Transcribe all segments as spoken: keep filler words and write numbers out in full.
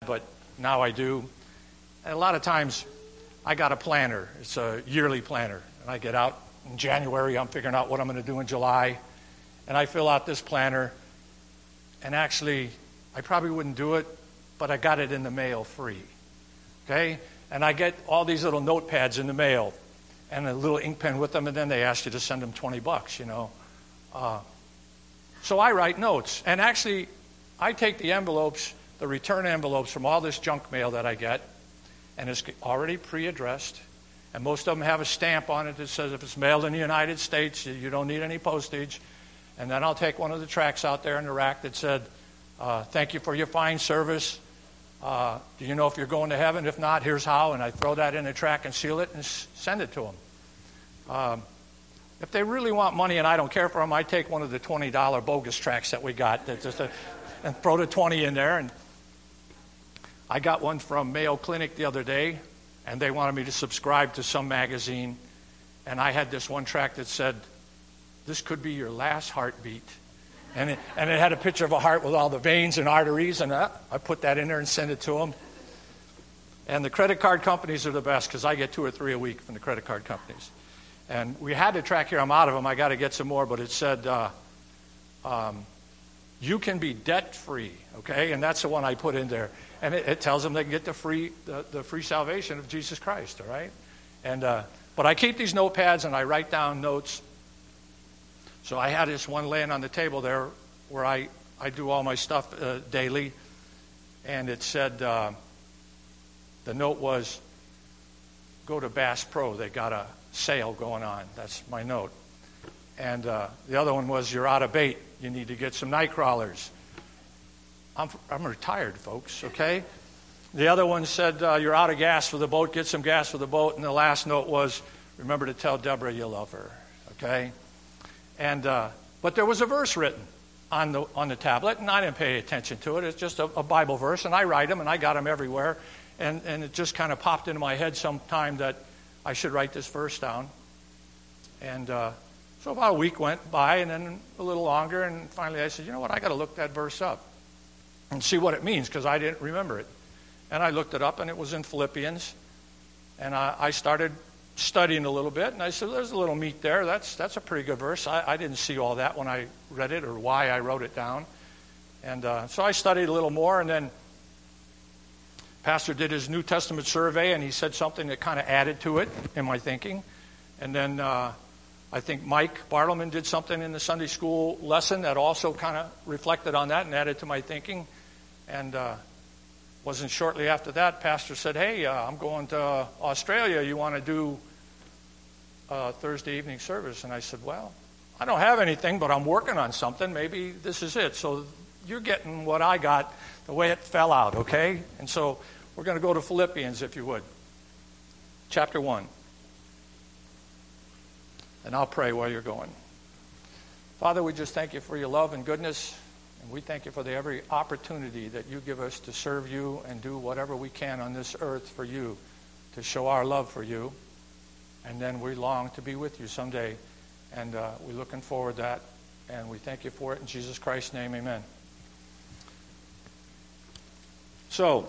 but now I do. And a lot of times I got a planner. It's a yearly planner. And I get out in January, I'm figuring out what I'm going to do in July. And I fill out this planner. And actually, I probably wouldn't do it, but I got it in the mail free. Okay? And I get all these little notepads in the mail and a little ink pen with them, and then they ask you to send them twenty bucks, you know. Uh, so I write notes. And actually, I take the envelopes, the return envelopes from all this junk mail that I get, and it's already pre-addressed. And most of them have a stamp on it that says if it's mailed in the United States, you don't need any postage. And then I'll take one of the tracts out there in the rack that said, uh, thank you for your fine service. Uh, do you know if you're going to heaven? If not, here's how. And I throw that in a track and seal it and s- send it to them. Um, if they really want money and I don't care for them, I take one of the twenty dollars bogus tracts that we got that just a, and throw the twenty in there. And I got one from Mayo Clinic the other day, and they wanted me to subscribe to some magazine. And I had this one tract that said, this could be your last heartbeat. And it, and it had a picture of a heart with all the veins and arteries, and uh, I put that in there and sent it to them. And the credit card companies are the best because I get two or three a week from the credit card companies. And we had a tract here. I'm out of them. I got to get some more, but it said, uh, um, you can be debt-free, okay? And that's the one I put in there. And it, it tells them they can get the free the, the free salvation of Jesus Christ, all right? And uh, but I keep these notepads and I write down notes. So I had this one laying on the table there where I, I do all my stuff uh, daily. And it said, uh, the note was, go to Bass Pro. They got a sale going on. That's my note. And uh, the other one was, you're out of bait. You need to get some night crawlers. I'm, I'm retired, folks, okay? The other one said, uh, you're out of gas for the boat. Get some gas for the boat. And the last note was, remember to tell Deborah you love her, okay? And uh, but there was a verse written on the on the tablet, and I didn't pay attention to it. It's just a, a Bible verse, and I write them, and I got them everywhere. And, and it just kind of popped into my head sometime that I should write this verse down. And uh, so about a week went by, and then a little longer, and finally I said, you know what, I got to look that verse up and see what it means, because I didn't remember it. And I looked it up, and it was in Philippians. And I, I started studying a little bit, and I said, there's a little meat there. That's that's a pretty good verse. I, I didn't see all that when I read it or why I wrote it down. And uh, so I studied a little more, and then Pastor did his New Testament survey, and he said something that kind of added to it in my thinking. And then uh, I think Mike Bartleman did something in the Sunday school lesson that also kind of reflected on that and added to my thinking. And uh, wasn't shortly after that, Pastor said, hey, uh, I'm going to Australia. You want to do a Thursday evening service? And I said, well, I don't have anything, but I'm working on something. Maybe this is it. So you're getting what I got the way it fell out, okay? And so we're going to go to Philippians, if you would. Chapter one. And I'll pray while you're going. Father, we just thank you for your love and goodness. And we thank you for the every opportunity that you give us to serve you and do whatever we can on this earth for you, to show our love for you. And then we long to be with you someday. And uh, we're looking forward to that. And we thank you for it in Jesus Christ's name, amen. So,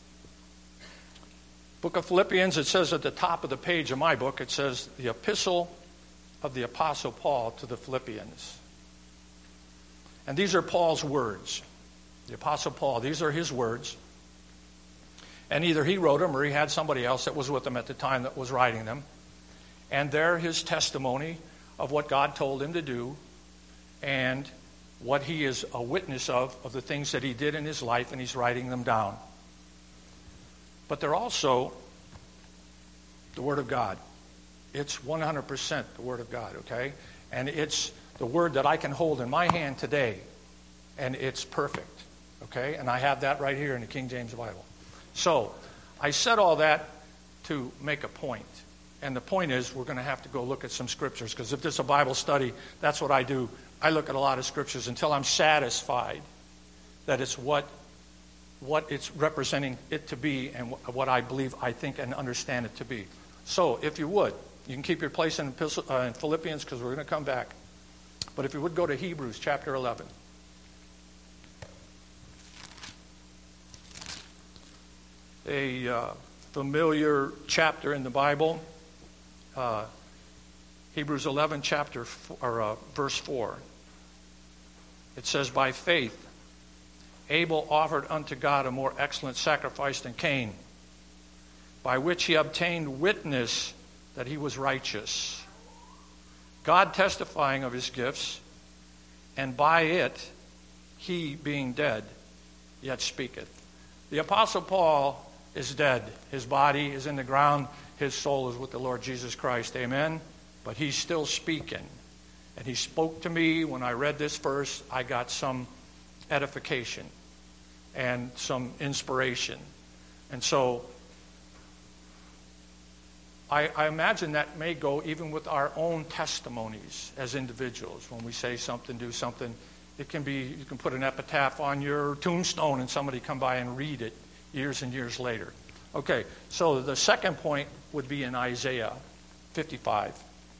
book of Philippians, it says at the top of the page of my book, it says, the epistle of the Apostle Paul to the Philippians. And these are Paul's words. The Apostle Paul, these are his words. And either he wrote them or he had somebody else that was with him at the time that was writing them. And they're his testimony of what God told him to do and what he is a witness of, of the things that he did in his life, and he's writing them down. But they're also the Word of God. It's one hundred percent the Word of God, okay? And it's the Word that I can hold in my hand today, and it's perfect, okay? And I have that right here in the King James Bible. So I said all that to make a point. And the point is we're going to have to go look at some scriptures, because if this is a Bible study, that's what I do. I look at a lot of scriptures until I'm satisfied that it's what what it's representing it to be and what I believe, I think, and understand it to be. So if you would, you can keep your place in, uh, in Philippians, because we're going to come back. But if you would go to Hebrews chapter eleven. a uh, familiar chapter in the Bible, uh, Hebrews eleven, chapter four, or uh, verse four. It says, "By faith, Abel offered unto God a more excellent sacrifice than Cain, by which he obtained witness that he was righteous, God testifying of his gifts, and by it he being dead yet speaketh." The Apostle Paul is dead. His body is in the ground. His soul is with the Lord Jesus Christ. Amen? But he's still speaking. And he spoke to me when I read this verse. I got some edification and some inspiration. And so I, I imagine that may go even with our own testimonies as individuals. When we say something, do something, it can be, you can put an epitaph on your tombstone and somebody come by and read it years and years later. Okay, so the second point would be in Isaiah fifty-five.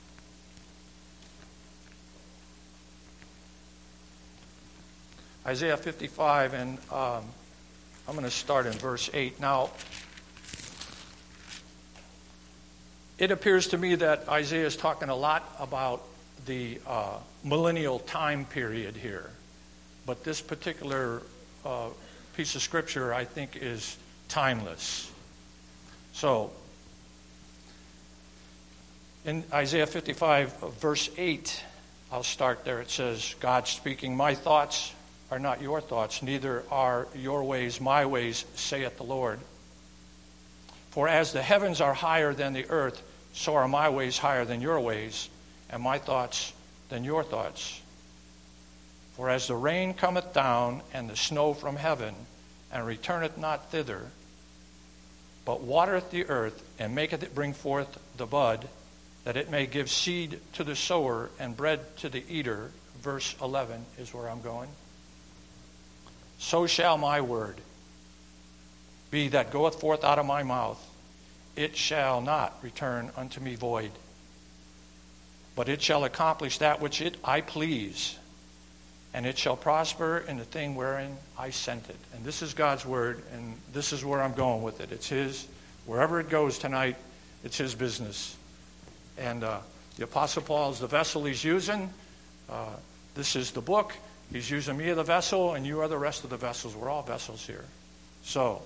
Isaiah fifty-five, and um, I'm going to start in verse eight. Now, it appears to me that Isaiah is talking a lot about the uh, millennial time period here. But this particular uh, piece of scripture, I think, is timeless. So, in Isaiah fifty-five, verse eight, I'll start there. It says, God speaking, "My thoughts are not your thoughts, neither are your ways my ways, saith the Lord. For as the heavens are higher than the earth, so are my ways higher than your ways, and my thoughts than your thoughts. For as the rain cometh down, and the snow from heaven, and returneth not thither, but watereth the earth, and maketh it bring forth the bud, that it may give seed to the sower, and bread to the eater," verse eleven is where I'm going, "so shall my word be that goeth forth out of my mouth. It shall not return unto me void, but it shall accomplish that which it I please, and it shall prosper in the thing wherein I sent it." And this is God's word, and this is where I'm going with it. It's his. Wherever it goes tonight, it's his business. And uh, the Apostle Paul is the vessel he's using. Uh, this is the book. He's using me as the vessel, and you are the rest of the vessels. We're all vessels here. So,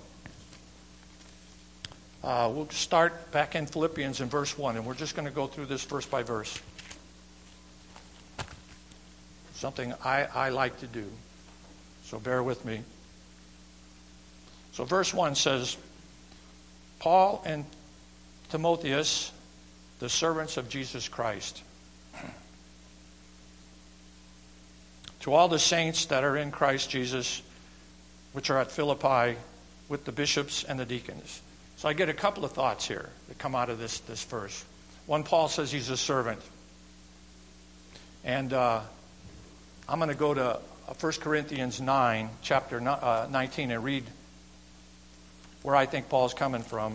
uh, we'll start back in Philippians in verse one, and we're just going to go through this verse by verse. Something I, I like to do. So bear with me. So verse one says, "Paul and Timotheus, the servants of Jesus Christ, to all the saints that are in Christ Jesus, which are at Philippi, with the bishops and the deacons." So I get a couple of thoughts here that come out of this, this verse. One, Paul says he's a servant. And uh, I'm going to go to First Corinthians nine, chapter nineteen, and read where I think Paul's coming from.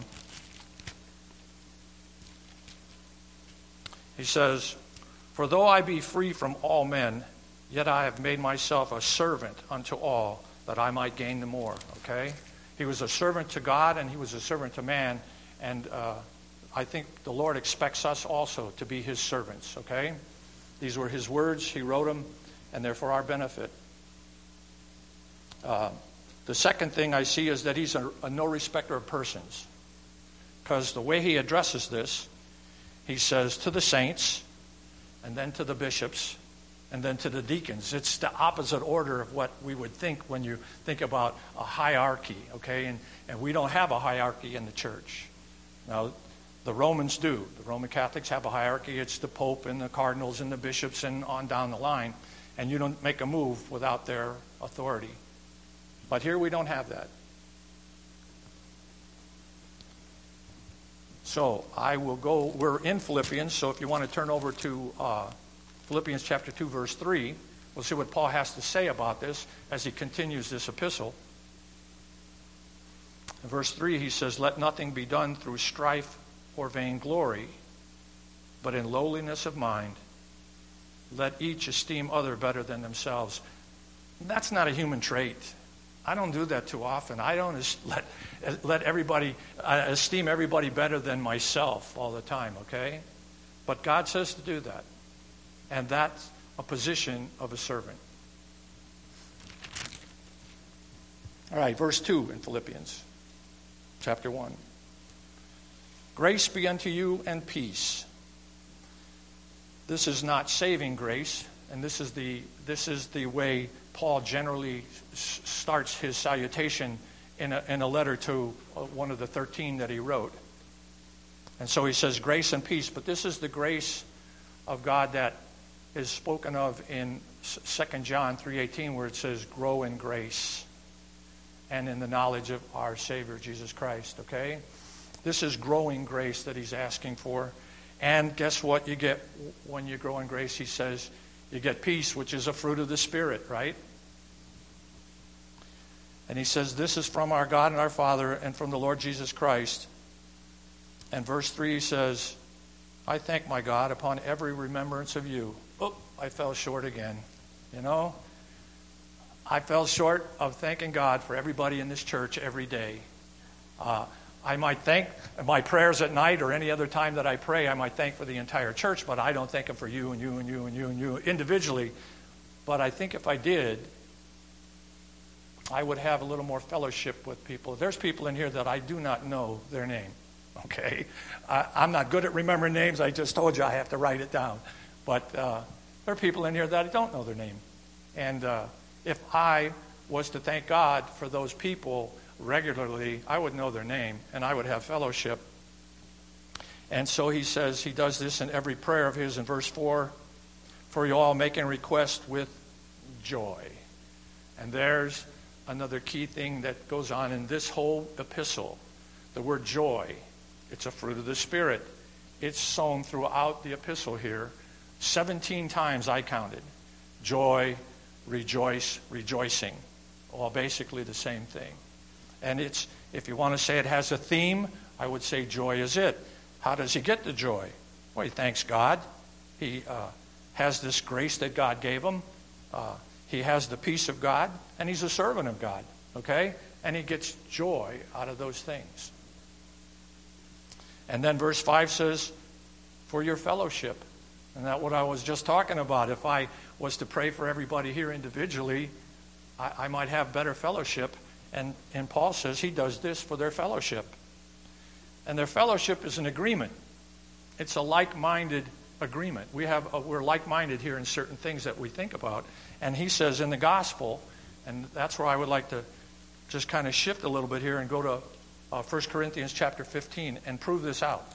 He says, "For though I be free from all men, yet I have made myself a servant unto all, that I might gain the more." Okay? He was a servant to God, and he was a servant to man. And uh, I think the Lord expects us also to be his servants. Okay? These were his words. He wrote them, and they're for our benefit. Uh, the second thing I see is that he's a, a no respecter of persons. Because the way he addresses this, he says to the saints, and then to the bishops, and then to the deacons. It's the opposite order of what we would think when you think about a hierarchy, okay? And, and we don't have a hierarchy in the church. Now, the Romans do. The Roman Catholics have a hierarchy. It's the Pope and the cardinals and the bishops and on down the line. And you don't make a move without their authority. But here we don't have that. So I will go, we're in Philippians, so if you want to turn over to uh, Philippians chapter two, verse three, we'll see what Paul has to say about this as he continues this epistle. In verse three, he says, "Let nothing be done through strife or vainglory, but in lowliness of mind, let each esteem other better than themselves." That's not a human trait. I don't do that too often. I don't let, let everybody, uh, esteem everybody better than myself all the time, okay? But God says to do that. And that's a position of a servant. All right, verse two in Philippians chapter one. Grace be unto you and peace. This is not saving grace, and this is the this is the way Paul generally s- starts his salutation in a, in a letter to one of the thirteen that he wrote. And so he says grace and peace, but this is the grace of God that is spoken of in Second John three eighteen, where it says grow in grace and in the knowledge of our Savior Jesus Christ, okay? This is growing grace that he's asking for. And guess what you get when you grow in grace? He says you get peace, which is a fruit of the Spirit, right? And he says this is from our God and our Father and from the Lord Jesus Christ. And verse three says, I thank my God upon every remembrance of you. Oh, I fell short again. You know, I fell short of thanking God for everybody in this church every day. Uh, I might thank my prayers at night or any other time that I pray, I might thank for the entire church, but I don't thank him for you and you and you and you and you individually. But I think if I did, I would have a little more fellowship with people. There's people in here that I do not know their name, okay? I, I'm not good at remembering names. I just told you I have to write it down. But uh, there are people in here that I don't know their name. And uh, if I was to thank God for those people regularly, I would know their name and I would have fellowship. And so he says he does this in every prayer of his in verse four, for you all making request with joy. And there's another key thing that goes on in this whole epistle. The word joy, it's a fruit of the Spirit. It's sown throughout the epistle here. seventeen times I counted. Joy, rejoice, rejoicing. All basically the same thing. And it's, if you want to say it has a theme, I would say joy is it. How does he get the joy? Well, he thanks God. He uh, has this grace that God gave him. Uh, he has the peace of God, and he's a servant of God, okay? And he gets joy out of those things. And then verse five says, for your fellowship. And that's what I was just talking about. If I was to pray for everybody here individually, I, I might have better fellowship. And, and Paul says he does this for their fellowship. And their fellowship is an agreement. It's a like-minded agreement. We have a, we're like-minded here in certain things that we think about. And he says in the gospel, and that's where I would like to just kind of shift a little bit here and go to uh, First Corinthians chapter fifteen and prove this out.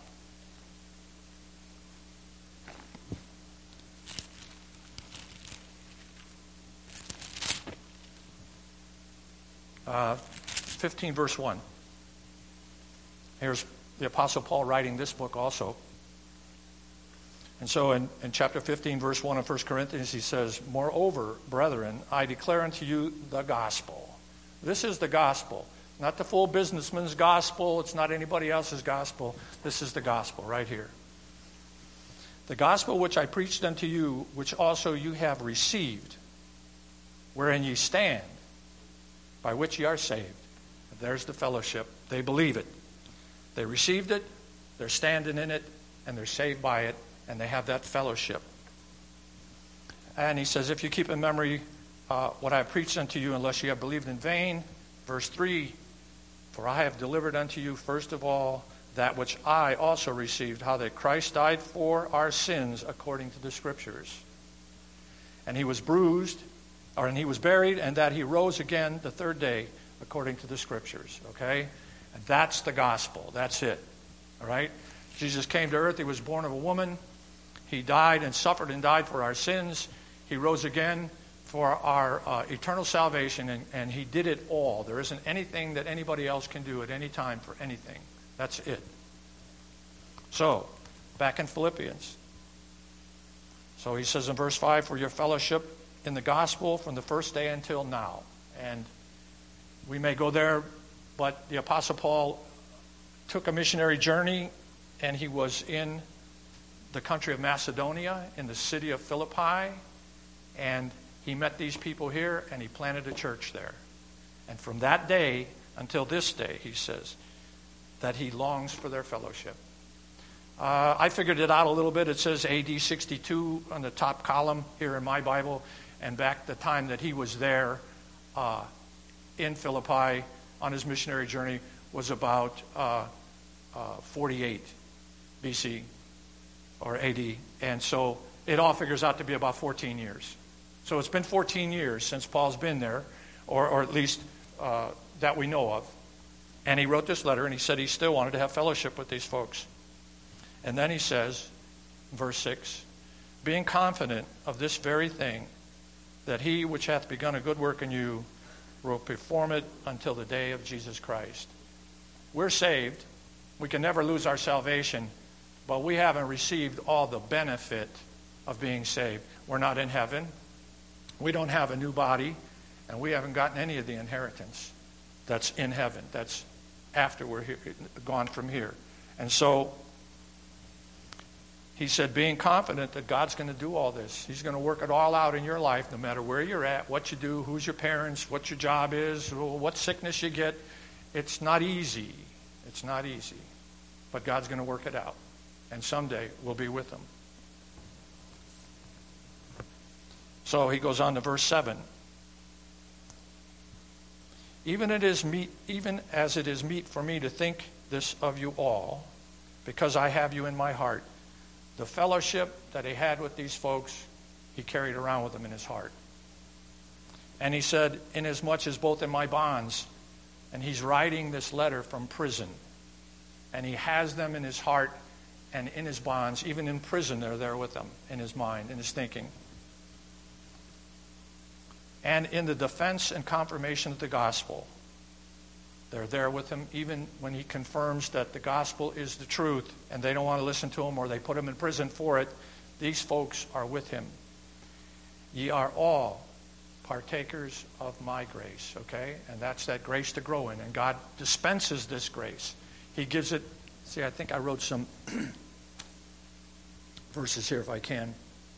Uh, fifteen verse one. Here's the Apostle Paul writing this book also. And so in, in chapter fifteen verse one of First Corinthians he says, moreover, brethren, I declare unto you the gospel. This is the gospel. Not the full businessman's gospel. It's not anybody else's gospel. This is the gospel right here. The gospel which I preached unto you, which also you have received, wherein ye stand, by which ye are saved. There's the fellowship. They believe it. They received it, they're standing in it, and they're saved by it, and they have that fellowship. And he says, if you keep in memory uh, what I have preached unto you, unless you have believed in vain. Verse three, for I have delivered unto you first of all that which I also received, how that Christ died for our sins according to the Scriptures. And he was bruised, or and he was buried, and that he rose again the third day according to the Scriptures. Okay? And that's the gospel. That's it. All right? Jesus came to earth. He was born of a woman. He died and suffered and died for our sins. He rose again for our uh, eternal salvation, and, and he did it all. There isn't anything that anybody else can do at any time for anything. That's it. So, back in Philippians. So he says in verse five, for your fellowship in the gospel from the first day until now. And we may go there, but the Apostle Paul took a missionary journey, and he was in the country of Macedonia, in the city of Philippi, and he met these people here, and he planted a church there. And from that day until this day, he says, that he longs for their fellowship. Uh, I figured it out a little bit. It says A D sixty-two on the top column here in my Bible. And back the time that he was there uh, in Philippi on his missionary journey was about uh, uh, forty-eight B C or A D. And so it all figures out to be about fourteen years. So it's been fourteen years since Paul's been there, or, or at least uh, that we know of. And he wrote this letter, and he said he still wanted to have fellowship with these folks. And then he says, verse six, being confident of this very thing, that he which hath begun a good work in you will perform it until the day of Jesus Christ. We're saved. We can never lose our salvation, but we haven't received all the benefit of being saved. We're not in heaven. We don't have a new body, and we haven't gotten any of the inheritance that's in heaven. That's after we're here, gone from here. And so he said, being confident that God's going to do all this. He's going to work it all out in your life, no matter where you're at, what you do, who's your parents, what your job is, what sickness you get. It's not easy. It's not easy. But God's going to work it out. And someday we'll be with him. So he goes on to verse seven. Even it is meet, even as it is meet for me to think this of you all, because I have you in my heart. The fellowship that he had with these folks, he carried around with him in his heart. And he said, inasmuch as both in my bonds, and he's writing this letter from prison, and he has them in his heart and in his bonds, even in prison they're there with him, in his mind, in his thinking. And in the defense and confirmation of the gospel, they're there with him even when he confirms that the gospel is the truth and they don't want to listen to him or they put him in prison for it. These folks are with him. Ye are all partakers of my grace, okay? And that's that grace to grow in. And God dispenses this grace. He gives it. See, I think I wrote some verses here if I can.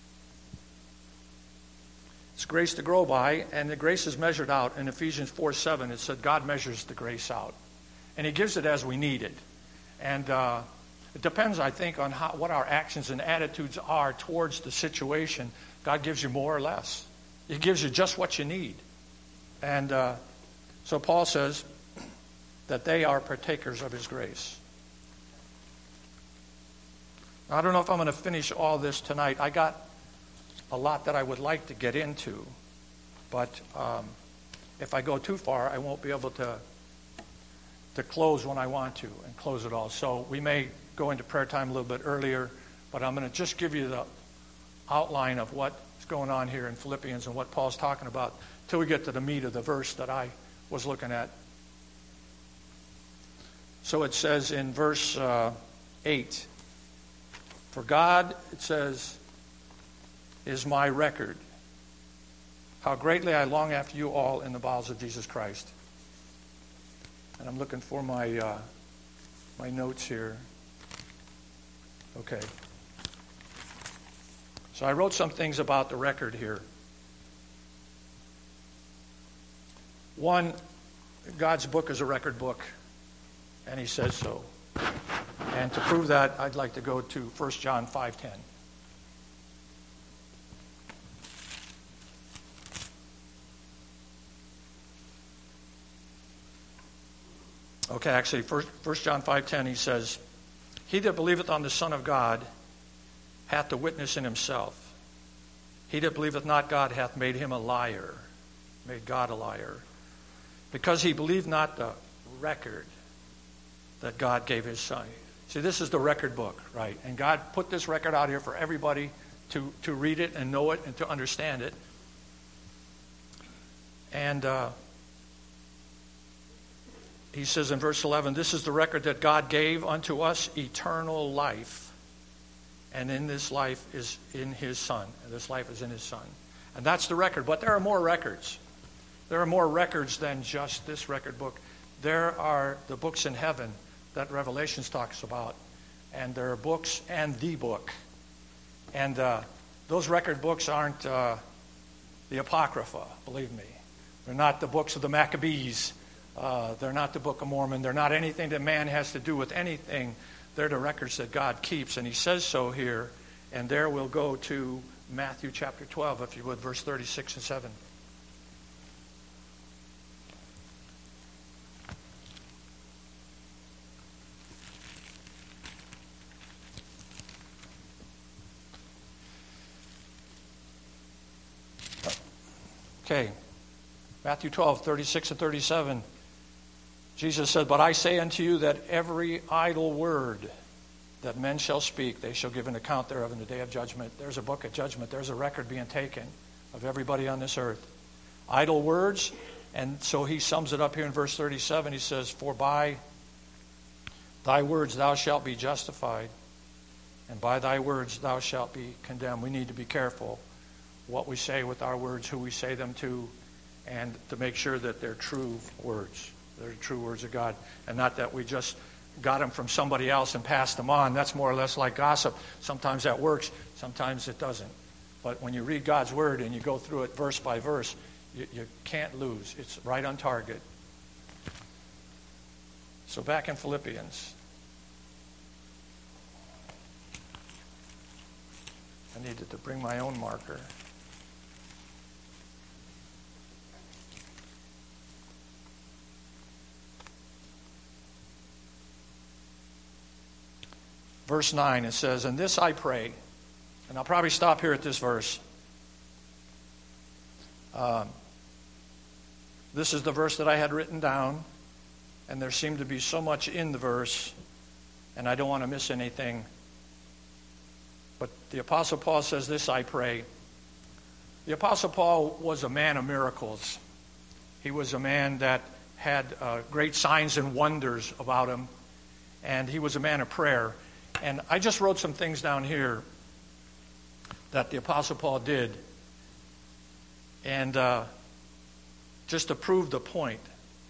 It's grace to grow by, and the grace is measured out. In Ephesians four seven, it said God measures the grace out. And he gives it as we need it. And uh, it depends, I think, on how, what our actions and attitudes are towards the situation. God gives you more or less. He gives you just what you need. And uh, so Paul says that they are partakers of his grace. I don't know if I'm going to finish all this tonight. I got a lot that I would like to get into, but um, if I go too far, I won't be able to to close when I want to and close it all. So we may go into prayer time a little bit earlier, but I'm going to just give you the outline of what's going on here in Philippians and what Paul's talking about till we get to the meat of the verse that I was looking at. So it says in verse uh, eight, for God, it says, is my record, how greatly I long after you all in the bowels of Jesus Christ. And I'm looking for my uh, my notes here. Okay. So I wrote some things about the record here. One, God's book is a record book, and he says so. And to prove that, I'd like to go to First John five ten. Okay, actually, First John five ten, he says, he that believeth on the Son of God hath the witness in himself. He that believeth not God hath made him a liar, made God a liar, because he believed not the record that God gave his Son. See, this is the record book, right? And God put this record out here for everybody to, to read it and know it and to understand it. And uh, he says in verse eleven, this is the record that God gave unto us, eternal life. And in this life is in his Son. And this life is in his Son. And that's the record. But there are more records. There are more records than just this record book. There are the books in heaven that Revelations talks about. And there are books and the book. And uh, those record books aren't uh, the Apocrypha, believe me. They're not the books of the Maccabees. Uh, they're not the Book of Mormon. They're not anything that man has to do with anything. They're the records that God keeps, and he says so here. And there we'll go to Matthew chapter twelve, if you would, verse thirty-six and seven. Okay, Matthew twelve, thirty-six and thirty-seven. Jesus said, "But I say unto you that every idle word that men shall speak, they shall give an account thereof in the day of judgment." There's a book of judgment. There's a record being taken of everybody on this earth. Idle words, and so he sums it up here in verse thirty-seven. He says, "For by thy words thou shalt be justified, and by thy words thou shalt be condemned." We need to be careful what we say with our words, who we say them to, and to make sure that they're true words. They're the true words of God, and not that we just got them from somebody else and passed them on. That's more or less like gossip. Sometimes that works, sometimes it doesn't. But when you read God's Word and you go through it verse by verse, you, you can't lose. It's right on target. So back in Philippians. I needed to bring my own marker. Verse nine, it says, "And this I pray," and I'll probably stop here at this verse. Um, this is the verse that I had written down, and there seemed to be so much in the verse, and I don't want to miss anything. But the Apostle Paul says, "This I pray." The Apostle Paul was a man of miracles. He was a man that had uh, great signs and wonders about him, and he was a man of prayer. And I just wrote some things down here that the Apostle Paul did. And uh, just to prove the point.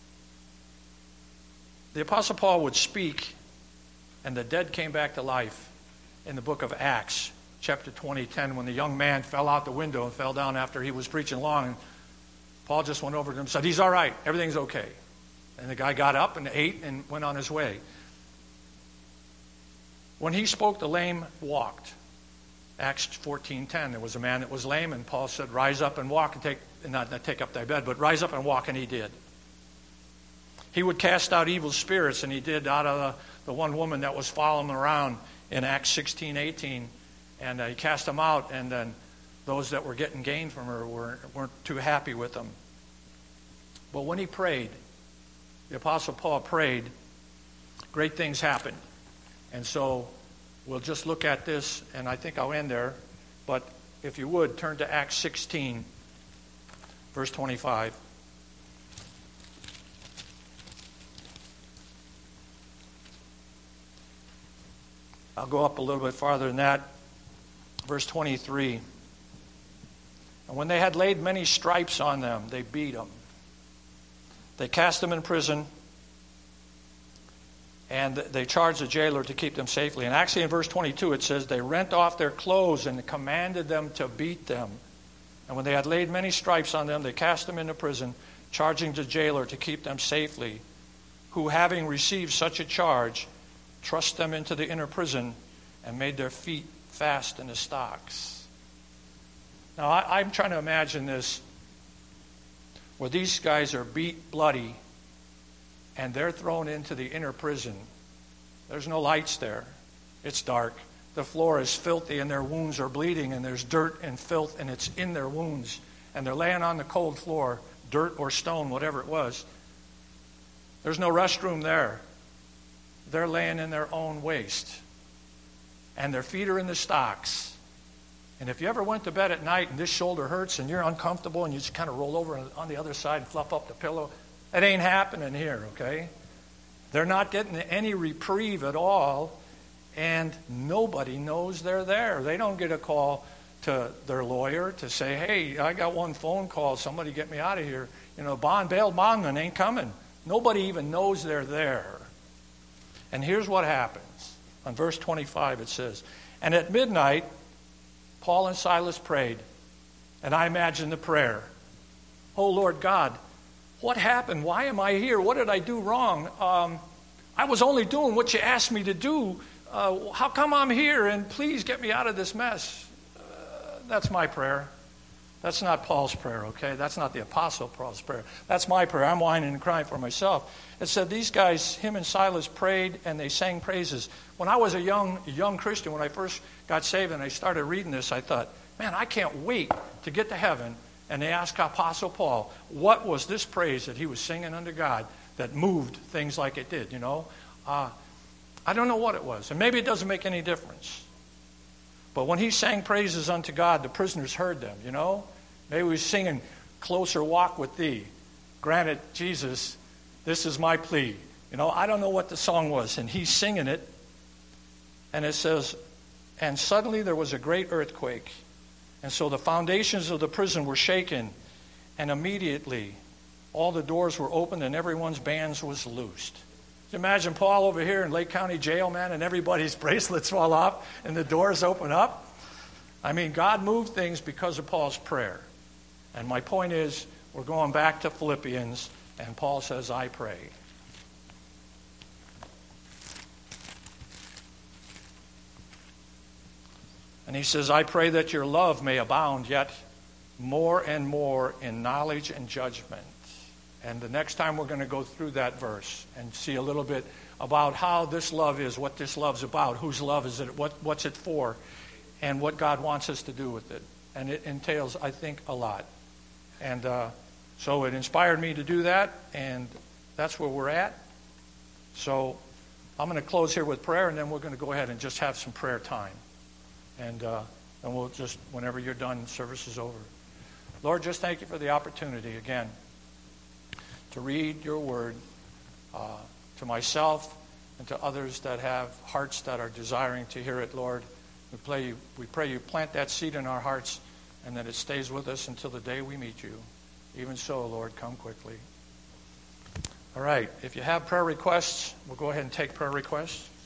The Apostle Paul would speak, and the dead came back to life in the book of Acts, chapter twenty, ten, when the young man fell out the window and fell down after he was preaching long. And Paul just went over to him and said, "He's all right. Everything's okay." And the guy got up and ate and went on his way. When he spoke, the lame walked. Acts fourteen ten, there was a man that was lame, and Paul said, "Rise up and walk and take, not, not take up thy bed, but rise up and walk," and he did. He would cast out evil spirits, and he did out of the, the one woman that was following him around in Acts sixteen eighteen, and uh, he cast them out, and then those that were getting gain from her were, weren't too happy with him. But when he prayed, the Apostle Paul prayed, great things happened. And so we'll just look at this, and I think I'll end there. But if you would, turn to Acts sixteen, verse twenty-five. I'll go up a little bit farther than that. Verse twenty-three. "And when they had laid many stripes on them, they beat them. They cast them in prison, and they charged the jailer to keep them safely." And actually in verse twenty-two it says, "They rent off their clothes and commanded them to beat them. And when they had laid many stripes on them, they cast them into prison, charging the jailer to keep them safely, who having received such a charge, thrust them into the inner prison and made their feet fast in the stocks." Now I, I'm trying to imagine this, where these guys are beat bloody, and they're thrown into the inner prison. There's no lights there. It's dark. The floor is filthy, and their wounds are bleeding, and there's dirt and filth, and it's in their wounds. And they're laying on the cold floor, dirt or stone, whatever it was. There's no restroom there. They're laying in their own waste. And their feet are in the stocks. And if you ever went to bed at night and this shoulder hurts and you're uncomfortable and you just kind of roll over on the other side and fluff up the pillow, it ain't happening here, okay? They're not getting any reprieve at all, and nobody knows they're there. They don't get a call to their lawyer to say, "Hey, I got one phone call, somebody get me out of here. You know, bond, bail bondman ain't coming." Nobody even knows they're there. And here's what happens. On verse twenty-five it says, "And at midnight, Paul and Silas prayed," and I imagine the prayer, "O Lord God, what happened? Why am I here? What did I do wrong? Um, I was only doing what you asked me to do. Uh, how come I'm here? And please get me out of this mess. Uh, that's my prayer. That's not Paul's prayer, okay? That's not the Apostle Paul's prayer. That's my prayer. I'm whining and crying for myself. It said these guys, him and Silas, prayed and they sang praises. When I was a young young Christian, when I first got saved and I started reading this, I thought, man, I can't wait to get to heaven. And they asked Apostle Paul, what was this praise that he was singing unto God that moved things like it did, you know? Uh, I don't know what it was. And maybe it doesn't make any difference. But when he sang praises unto God, the prisoners heard them, you know? Maybe he was singing, Closer Walk with Thee. Granted, Jesus, this is my plea. You know, I don't know what the song was. And he's singing it. And it says, and suddenly there was a great earthquake. And so the foundations of the prison were shaken. And immediately all the doors were opened and everyone's bands was loosed. Can you imagine Paul over here in Lake County Jail, man, and everybody's bracelets fall off and the doors open up? I mean, God moved things because of Paul's prayer. And my point is, we're going back to Philippians, and Paul says, I pray. And he says, I pray that your love may abound yet more and more in knowledge and judgment. And the next time we're going to go through that verse and see a little bit about how this love is, what this love's about, whose love is it, what, what's it for, and what God wants us to do with it. And it entails, I think, a lot. And uh, so it inspired me to do that, and that's where we're at. So I'm going to close here with prayer, and then we're going to go ahead and just have some prayer time. And, uh, and we'll just, whenever you're done, service is over. Lord, just thank you for the opportunity again to read your word uh, to myself and to others that have hearts that are desiring to hear it, Lord. We pray you, we pray you plant that seed in our hearts and that it stays with us until the day we meet you. Even so, Lord, come quickly. All right, if you have prayer requests, we'll go ahead and take prayer requests.